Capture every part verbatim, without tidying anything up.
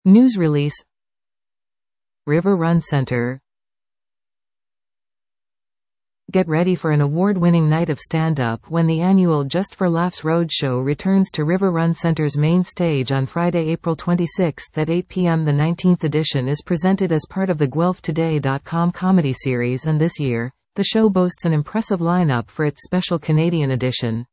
News release. River Run Center. Get ready for an award-winning night of stand-up when the annual Just for Laughs Roadshow returns to River Run Center's main stage on Friday, April twenty-sixth at eight p m The nineteenth edition is presented as part of the Guelph Today dot com comedy series, and this year, the show boasts an impressive lineup for its special Canadian edition.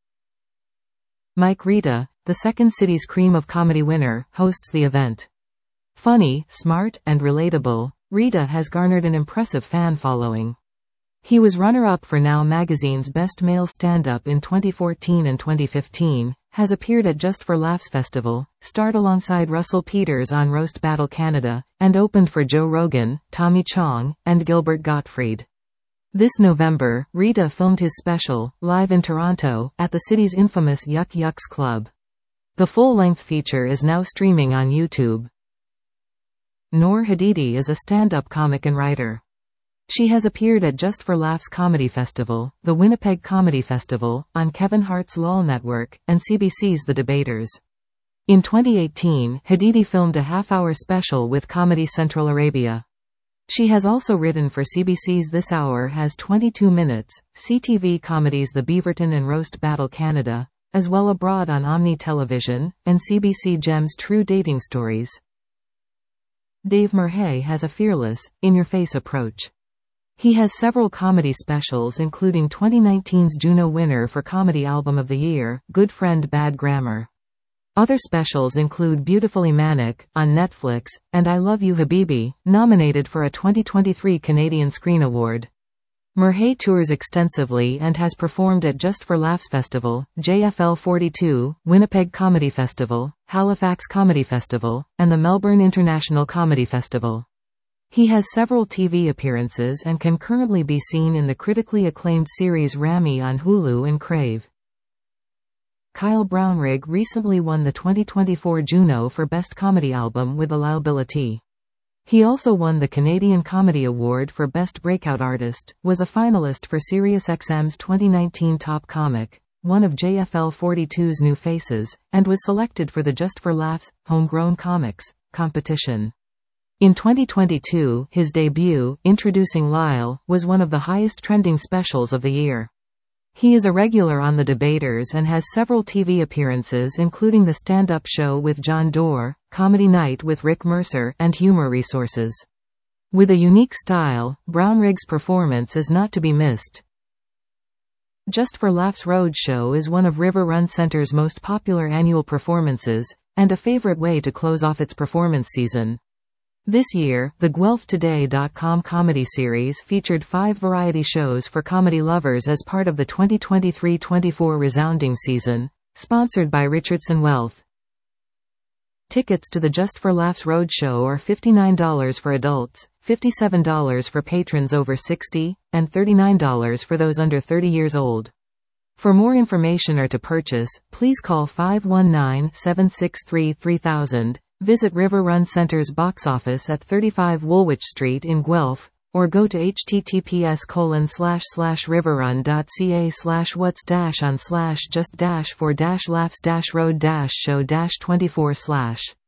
Mike Rita, the Second City's Cream of Comedy winner, hosts the event. Funny, smart, and relatable, Rita has garnered an impressive fan following. He was runner-up for Now Magazine's Best Male Stand-Up in twenty fourteen and twenty fifteen, has appeared at Just for Laughs Festival, starred alongside Russell Peters on Roast Battle Canada, and opened for Joe Rogan, Tommy Chong, and Gilbert Gottfried. This November, Rita filmed his special, live in Toronto, at the city's infamous Yuck Yucks Club. The full-length feature is now streaming on YouTube. Noor Hadidi is a stand-up comic and writer. She has appeared at Just for Laughs Comedy Festival, the Winnipeg Comedy Festival, on Kevin Hart's LOL Network, and C B C's The Debaters. In twenty eighteen, Hadidi filmed a half-hour special with Comedy Central Arabia. She has also written for C B C's This Hour Has twenty-two minutes, C T V Comedy's The Beaverton and Roast Battle Canada, as well abroad on Omni Television, and C B C Gem's True Dating Stories. Dave Merhay has a fearless, in-your-face approach. He has several comedy specials, including twenty nineteen's Juno winner for Comedy Album of the Year, Good Friend Bad Grammar. Other specials include Beautifully Manic, on Netflix, and I Love You Habibi, nominated for a twenty twenty-three Canadian Screen Award. Merhay tours extensively and has performed at Just for Laughs Festival, J F L forty-two, Winnipeg Comedy Festival, Halifax Comedy Festival, and the Melbourne International Comedy Festival. He has several T V appearances and can currently be seen in the critically acclaimed series Rami on Hulu and Crave. Kyle Brownrigg recently won the twenty twenty-four Juno for Best Comedy Album with Allowability. He also won the Canadian Comedy Award for Best Breakout Artist, was a finalist for SiriusXM's twenty nineteen Top Comic, one of J F L forty-two's New Faces, and was selected for the Just for Laughs Homegrown Comics competition. In twenty twenty-two, his debut, Introducing Lyle, was one of the highest trending specials of the year. He is a regular on The Debaters and has several T V appearances, including The Stand-Up Show with John Doerr, Comedy Night with Rick Mercer, and Humor Resources. With a unique style, Brownrigg's performance is not to be missed. Just for Laughs Roadshow is one of River Run Center's most popular annual performances, and a favorite way to close off its performance season. This year, the Guelph Today dot com comedy series featured five variety shows for comedy lovers as part of the twenty twenty-three twenty-four resounding season, sponsored by Richardson Wealth. Tickets to the Just for Laughs Roadshow are fifty-nine dollars for adults, fifty-seven dollars for patrons over sixty, and thirty-nine dollars for those under thirty years old. For more information or to purchase, please call five one nine, seven six three, three thousand. Visit River Run Center's box office at thirty-five Woolwich Street in Guelph, or go to https colon slash slash riverrun.ca slash what's dash on slash just dash for dash laughs dash road dash show dash 24 slash.